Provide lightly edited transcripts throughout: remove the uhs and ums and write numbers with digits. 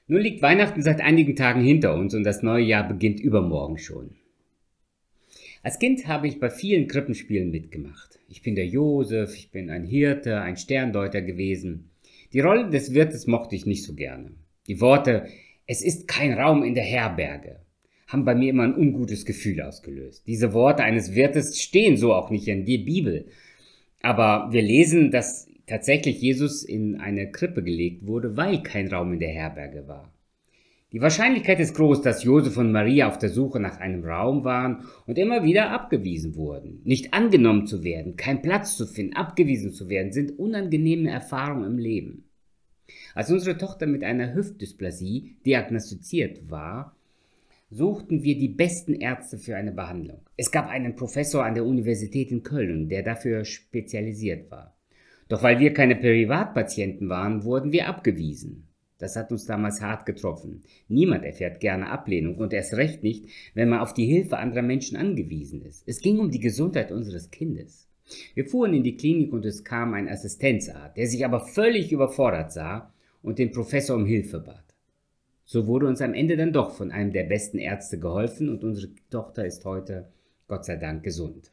Nun liegt Weihnachten seit einigen Tagen hinter uns und das neue Jahr beginnt übermorgen schon. Als Kind habe ich bei vielen Krippenspielen mitgemacht. Ich bin der Josef, ich bin ein Hirte, ein Sterndeuter gewesen. Die Rolle des Wirtes mochte ich nicht so gerne. Die Worte „Es ist kein Raum in der Herberge" haben bei mir immer ein ungutes Gefühl ausgelöst. Diese Worte eines Wirtes stehen so auch nicht in der Bibel. Aber wir lesen, dass tatsächlich Jesus in eine Krippe gelegt wurde, weil kein Raum in der Herberge war. Die Wahrscheinlichkeit ist groß, dass Josef und Maria auf der Suche nach einem Raum waren und immer wieder abgewiesen wurden. Nicht angenommen zu werden, keinen Platz zu finden, abgewiesen zu werden, sind unangenehme Erfahrungen im Leben. Als unsere Tochter mit einer Hüftdysplasie diagnostiziert war, suchten wir die besten Ärzte für eine Behandlung. Es gab einen Professor an der Universität in Köln, der dafür spezialisiert war. Doch weil wir keine Privatpatienten waren, wurden wir abgewiesen. Das hat uns damals hart getroffen. Niemand erfährt gerne Ablehnung und erst recht nicht, wenn man auf die Hilfe anderer Menschen angewiesen ist. Es ging um die Gesundheit unseres Kindes. Wir fuhren in die Klinik und es kam ein Assistenzarzt, der sich aber völlig überfordert sah und den Professor um Hilfe bat. So wurde uns am Ende dann doch von einem der besten Ärzte geholfen und unsere Tochter ist heute, Gott sei Dank, gesund.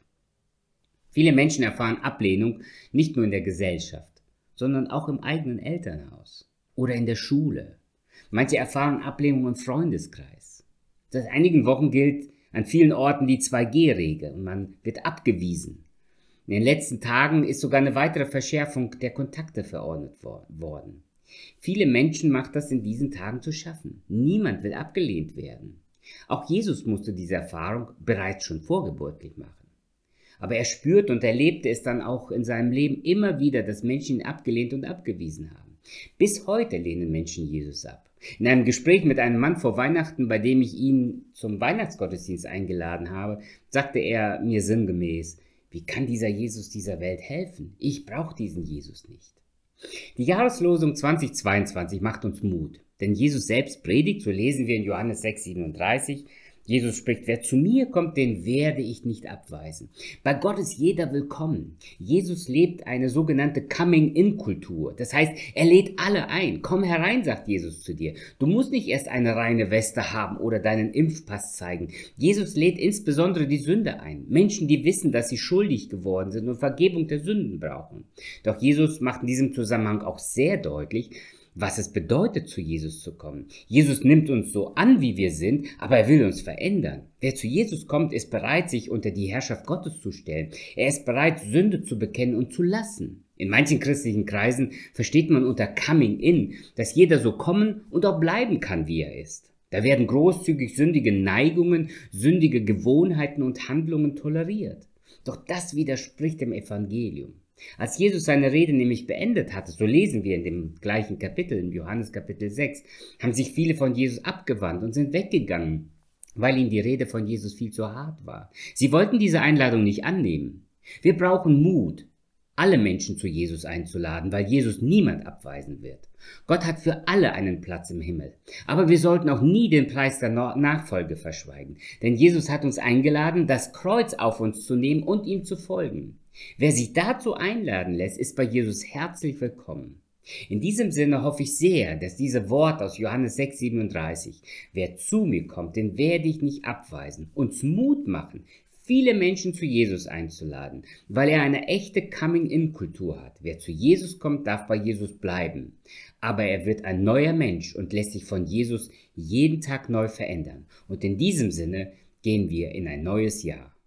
Viele Menschen erfahren Ablehnung nicht nur in der Gesellschaft, sondern auch im eigenen Elternhaus oder in der Schule. Manche erfahren Ablehnung im Freundeskreis. Seit einigen Wochen gilt an vielen Orten die 2G-Regel und man wird abgewiesen. In den letzten Tagen ist sogar eine weitere Verschärfung der Kontakte verordnet worden. Viele Menschen macht das in diesen Tagen zu schaffen. Niemand will abgelehnt werden. Auch Jesus musste diese Erfahrung bereits schon vorgeburtlich machen. Aber er spürt und erlebte es dann auch in seinem Leben immer wieder, dass Menschen ihn abgelehnt und abgewiesen haben. Bis heute lehnen Menschen Jesus ab. In einem Gespräch mit einem Mann vor Weihnachten, bei dem ich ihn zum Weihnachtsgottesdienst eingeladen habe, sagte er mir sinngemäß: Wie kann dieser Jesus dieser Welt helfen? Ich brauche diesen Jesus nicht. Die Jahreslosung 2022 macht uns Mut, denn Jesus selbst predigt, so lesen wir in Johannes 6,37, Jesus spricht: Wer zu mir kommt, den werde ich nicht abweisen. Bei Gott ist jeder willkommen. Jesus lebt eine sogenannte Coming-in-Kultur. Das heißt, er lädt alle ein. Komm herein, sagt Jesus zu dir. Du musst nicht erst eine reine Weste haben oder deinen Impfpass zeigen. Jesus lädt insbesondere die Sünder ein. Menschen, die wissen, dass sie schuldig geworden sind und Vergebung der Sünden brauchen. Doch Jesus macht in diesem Zusammenhang auch sehr deutlich, was es bedeutet, zu Jesus zu kommen. Jesus nimmt uns so an, wie wir sind, aber er will uns verändern. Wer zu Jesus kommt, ist bereit, sich unter die Herrschaft Gottes zu stellen. Er ist bereit, Sünde zu bekennen und zu lassen. In manchen christlichen Kreisen versteht man unter Coming in, dass jeder so kommen und auch bleiben kann, wie er ist. Da werden großzügig sündige Neigungen, sündige Gewohnheiten und Handlungen toleriert. Doch das widerspricht dem Evangelium. Als Jesus seine Rede nämlich beendet hatte, so lesen wir in dem gleichen Kapitel, in Johannes Kapitel 6, haben sich viele von Jesus abgewandt und sind weggegangen, weil ihnen die Rede von Jesus viel zu hart war. Sie wollten diese Einladung nicht annehmen. Wir brauchen Mut, alle Menschen zu Jesus einzuladen, weil Jesus niemand abweisen wird. Gott hat für alle einen Platz im Himmel. Aber wir sollten auch nie den Preis der Nachfolge verschweigen. Denn Jesus hat uns eingeladen, das Kreuz auf uns zu nehmen und ihm zu folgen. Wer sich dazu einladen lässt, ist bei Jesus herzlich willkommen. In diesem Sinne hoffe ich sehr, dass diese Worte aus Johannes 6,37, wer zu mir kommt, den werde ich nicht abweisen, uns Mut machen, viele Menschen zu Jesus einzuladen, weil er eine echte Coming-in-Kultur hat. Wer zu Jesus kommt, darf bei Jesus bleiben. Aber er wird ein neuer Mensch und lässt sich von Jesus jeden Tag neu verändern. Und in diesem Sinne gehen wir in ein neues Jahr.